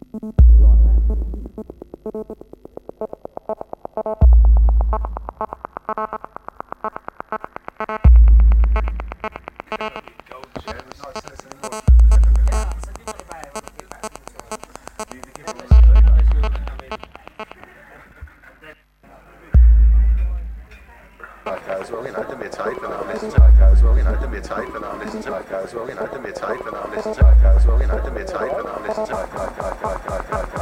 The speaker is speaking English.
As well, you know, do me a tape and I'll listen to it as well, you know, do me a tape and I'll listen to it as well, you know, do me a tape and I'll listen to it as well, you know, do me a tape and I'll listen to it.